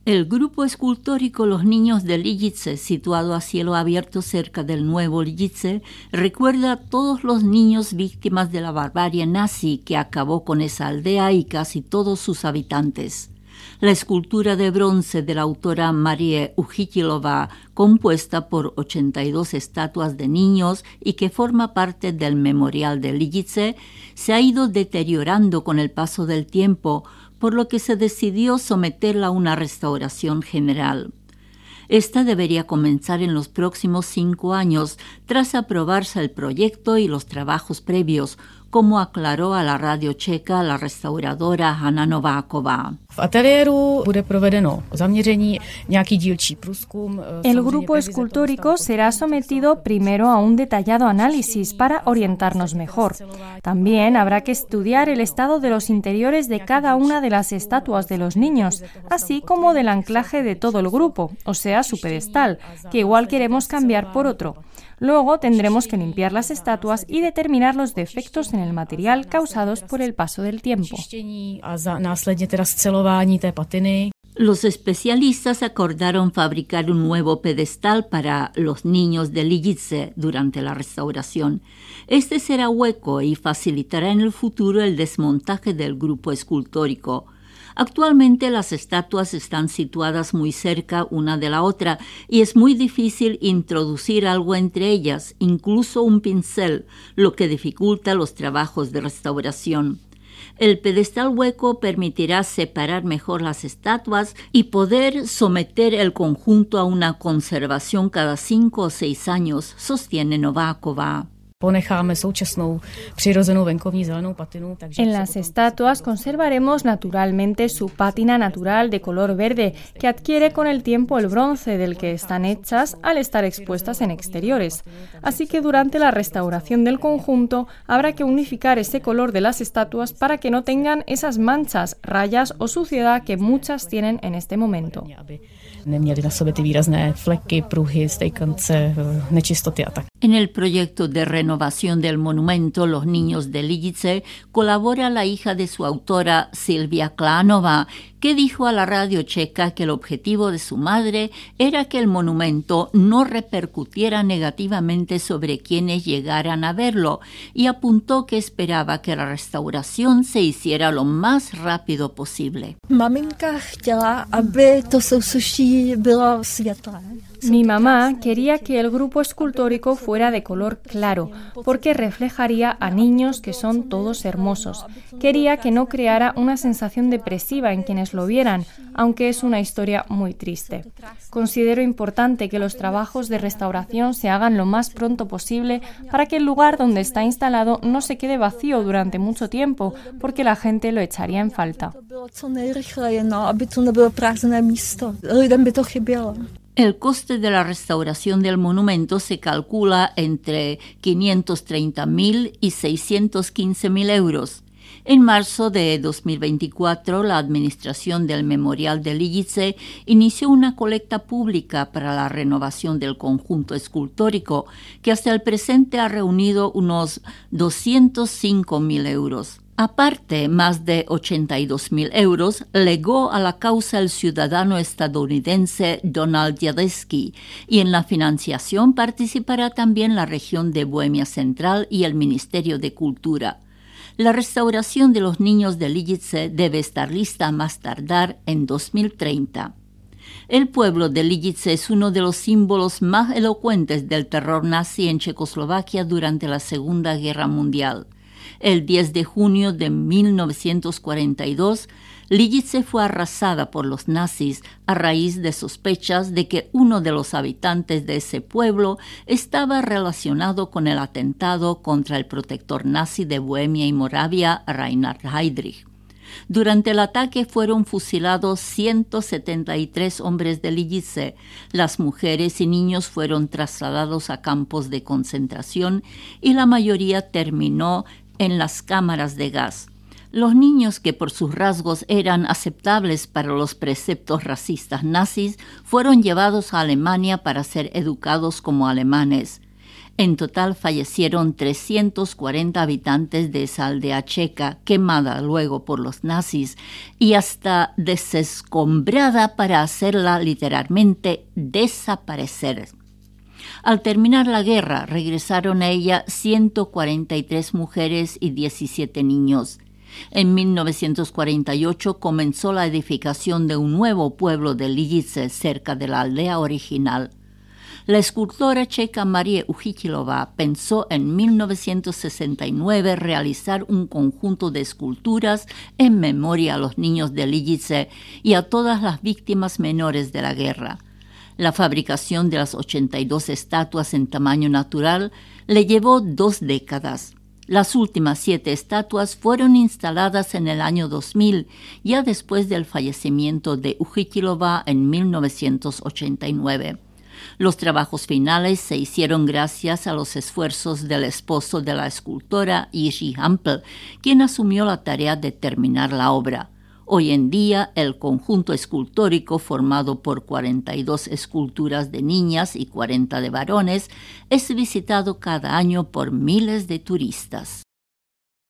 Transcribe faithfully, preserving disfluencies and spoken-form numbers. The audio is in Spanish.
El grupo escultórico Los Niños de Lidice, situado a cielo abierto cerca del nuevo Lidice, recuerda a todos los niños víctimas de la barbarie nazi que acabó con esa aldea y casi todos sus habitantes. La escultura de bronce de la autora Marie Ujitilova, compuesta por ochenta y dos estatuas de niños y que forma parte del memorial de Lidice, se ha ido deteriorando con el paso del tiempo, por lo que se decidió someterla a una restauración general. Esta debería comenzar en los próximos cinco años, tras aprobarse el proyecto y los trabajos previos, como aclaró a la radio checa la restauradora Hanna Nováková. El grupo escultórico será sometido primero a un detallado análisis para orientarnos mejor. También habrá que estudiar el estado de los interiores de cada una de las estatuas de los niños, así como del anclaje de todo el grupo, o sea, su pedestal, que igual queremos cambiar por otro. Luego tendremos que limpiar las estatuas y determinar los defectos en el material causados por el paso del tiempo. Los especialistas acordaron fabricar un nuevo pedestal para los niños de Lidice durante la restauración. Este será hueco y facilitará en el futuro el desmontaje del grupo escultórico. Actualmente las estatuas están situadas muy cerca una de la otra y es muy difícil introducir algo entre ellas, incluso un pincel, lo que dificulta los trabajos de restauración. El pedestal hueco permitirá separar mejor las estatuas y poder someter el conjunto a una conservación cada cinco o seis años, sostiene Nováková. En las estatuas conservaremos naturalmente su pátina natural de color verde que adquiere con el tiempo el bronce del que están hechas al estar expuestas en exteriores. Así que durante la restauración del conjunto habrá que unificar ese color de las estatuas para que no tengan esas manchas, rayas o suciedad que muchas tienen en este momento. En el proyecto de renovación del monumento Los Niños de Lidice colabora la hija de su autora, Silvia Klánová, que dijo a la radio checa que el objetivo de su madre era que el monumento no repercutiera negativamente sobre quienes llegaran a verlo y apuntó que esperaba que la restauración se hiciera lo más rápido posible. Maminka chtěla, aby to sousuší bylo světlé. Mi mamá quería que el grupo escultórico fuera de color claro, porque reflejaría a niños que son todos hermosos. Quería que no creara una sensación depresiva en quienes lo vieran, aunque es una historia muy triste. Considero importante que los trabajos de restauración se hagan lo más pronto posible para que el lugar donde está instalado no se quede vacío durante mucho tiempo, porque la gente lo echaría en falta. El coste de la restauración del monumento se calcula entre quinientos treinta mil y seiscientos quince mil euros. En marzo de dos mil veinticuatro, la administración del Memorial de Lidice inició una colecta pública para la renovación del conjunto escultórico, que hasta el presente ha reunido unos doscientos cinco mil euros. Aparte, más de ochenta y dos mil euros legó a la causa el ciudadano estadounidense Donald Jadesky, y en la financiación participará también la región de Bohemia Central y el Ministerio de Cultura. La restauración de los niños de Lidice debe estar lista a más tardar en dos mil treinta. El pueblo de Lidice es uno de los símbolos más elocuentes del terror nazi en Checoslovaquia durante la Segunda Guerra Mundial. El diez de junio de mil novecientos cuarenta y dos, Lidice fue arrasada por los nazis a raíz de sospechas de que uno de los habitantes de ese pueblo estaba relacionado con el atentado contra el protector nazi de Bohemia y Moravia, Reinhard Heydrich. Durante el ataque fueron fusilados ciento setenta y tres hombres de Lidice. Las mujeres y niños fueron trasladados a campos de concentración y la mayoría terminó en las cámaras de gas. Los niños, que por sus rasgos eran aceptables para los preceptos racistas nazis, fueron llevados a Alemania para ser educados como alemanes. En total fallecieron trescientos cuarenta habitantes de esa aldea checa, quemada luego por los nazis y hasta desescombrada para hacerla literalmente desaparecer. Al terminar la guerra, regresaron a ella ciento cuarenta y tres mujeres y diecisiete niños. En mil novecientos cuarenta y ocho comenzó la edificación de un nuevo pueblo de Lidice cerca de la aldea original. La escultora checa Marie Uchitilová pensó en mil novecientos sesenta y nueve realizar un conjunto de esculturas en memoria a los niños de Lidice y a todas las víctimas menores de la guerra. La fabricación de las ochenta y dos estatuas en tamaño natural le llevó dos décadas. Las últimas siete estatuas fueron instaladas en el año dos mil, ya después del fallecimiento de Uchitilová en mil novecientos ochenta y nueve. Los trabajos finales se hicieron gracias a los esfuerzos del esposo de la escultora, Jiří Hampl, quien asumió la tarea de terminar la obra. Hoy en día, el conjunto escultórico, formado por cuarenta y dos esculturas de niñas y cuarenta de varones, es visitado cada año por miles de turistas.